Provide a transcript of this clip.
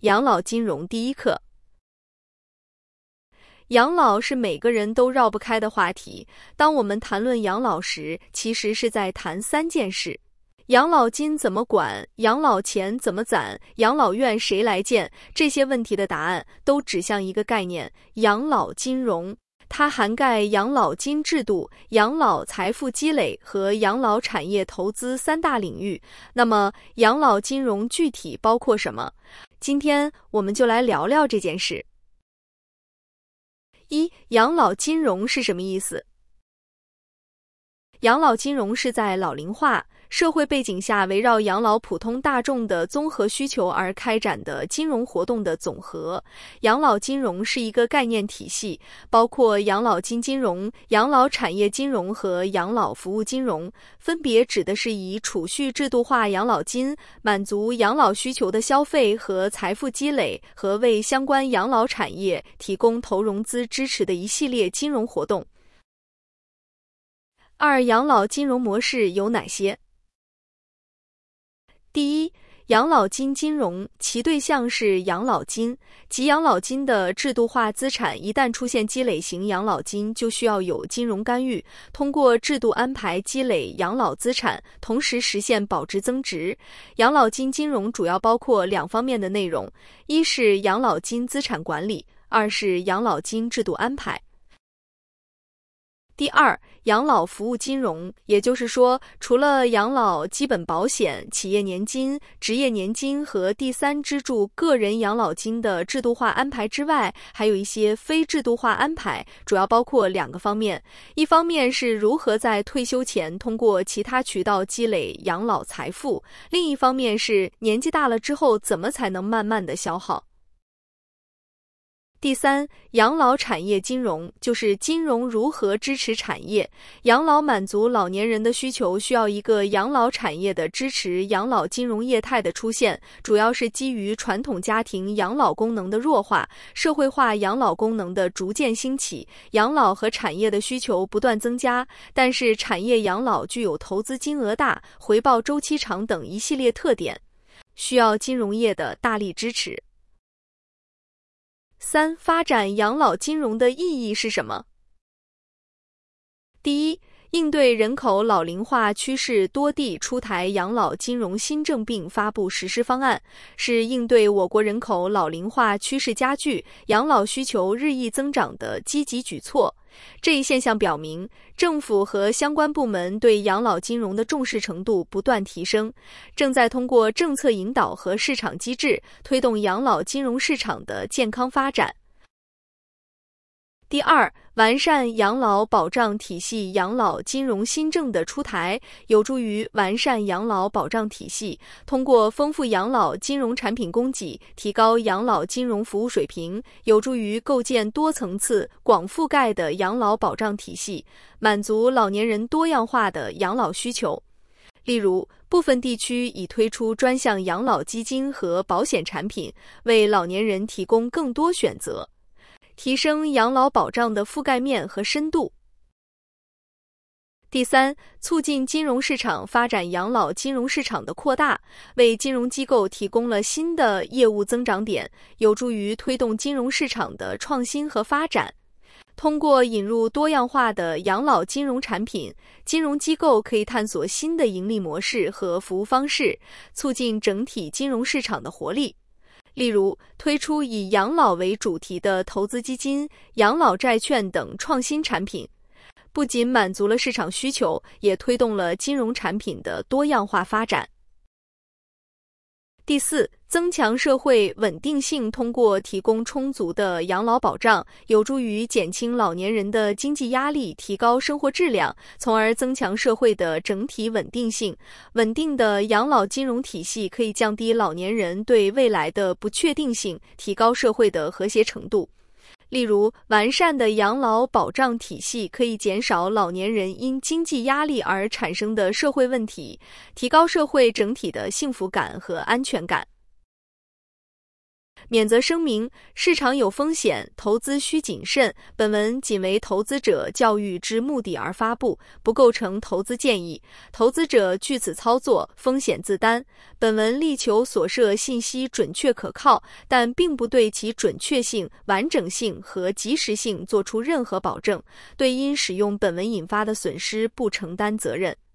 养老金融第一课。养老是每个人都绕不开的话题。当我们谈论养老时，其实是在谈3件事：养老金怎么管，养老钱怎么攒，养老院谁来建。这些问题的答案都指向一个概念：养老金融。它涵盖养老金制度、养老财富积累和养老产业投资3大领域。那么，养老金融具体包括什么？今天我们就来聊聊这件事。养老金融是什么意思？养老金融是在老龄化社会背景下，围绕养老普通大众的综合需求而开展的金融活动的总和。养老金融是一个概念体系，包括养老金金融、养老产业金融和养老服务金融，分别指的是以储蓄制度化养老金满足养老需求的消费和财富积累，和为相关养老产业提供投融资支持的一系列金融活动。养老金融模式有哪些？第一，养老金金融，其对象是养老金，即养老金的制度化资产一旦出现积累型养老金，就需要有金融干预，通过制度安排积累养老资产，同时实现保值增值。养老金金融主要包括2方面的内容：一是养老金资产管理，2是养老金制度安排。第二，养老服务金融，也就是说，除了养老基本保险、企业年金、职业年金和第3支柱个人养老金的制度化安排之外，还有一些非制度化安排，主要包括2个方面。一方面是如何在退休前通过其他渠道积累养老财富，另一方面是年纪大了之后怎么才能慢慢的消耗。第3，养老产业金融，就是金融如何支持产业。养老满足老年人的需求，需要一个养老产业的支持。养老金融业态的出现，主要是基于传统家庭养老功能的弱化，社会化养老功能的逐渐兴起，养老和产业的需求不断增加，但是产业养老具有投资金额大、回报周期长等一系列特点，需要金融业的大力支持。3、发展养老金融的意义是什么？第一，应对人口老龄化趋势，多地出台养老金融新政并发布实施方案，是应对我国人口老龄化趋势加剧、养老需求日益增长的积极举措。这一现象表明，政府和相关部门对养老金融的重视程度不断提升，正在通过政策引导和市场机制，推动养老金融市场的健康发展。第二，完善养老保障体系。养老金融新政的出台，有助于完善养老保障体系，通过丰富养老金融产品供给，提高养老金融服务水平，有助于构建多层次、广覆盖的养老保障体系，满足老年人多样化的养老需求。例如，部分地区已推出专项养老基金和保险产品，为老年人提供更多选择，提升养老保障的覆盖面和深度。第3，促进金融市场发展。养老金融市场的扩大，为金融机构提供了新的业务增长点，有助于推动金融市场的创新和发展。通过引入多样化的养老金融产品，金融机构可以探索新的盈利模式和服务方式，促进整体金融市场的活力。例如，推出以养老为主题的投资基金、养老债券等创新产品，不仅满足了市场需求，也推动了金融产品的多样化发展。第4，增强社会稳定性。通过提供充足的养老保障，有助于减轻老年人的经济压力，提高生活质量，从而增强社会的整体稳定性。稳定的养老金融体系可以降低老年人对未来的不确定性，提高社会的和谐程度。例如，完善的养老保障体系可以减少老年人因经济压力而产生的社会问题，提高社会整体的幸福感和安全感。 免责声明：市场有风险，投资需谨慎。本文仅为投资者教育之目的而发布，不构成投资建议。投资者据此操作，风险自担。本文力求所涉信息准确可靠，但并不对其准确性、完整性和及时性作出任何保证，对因使用本文引发的损失不承担责任。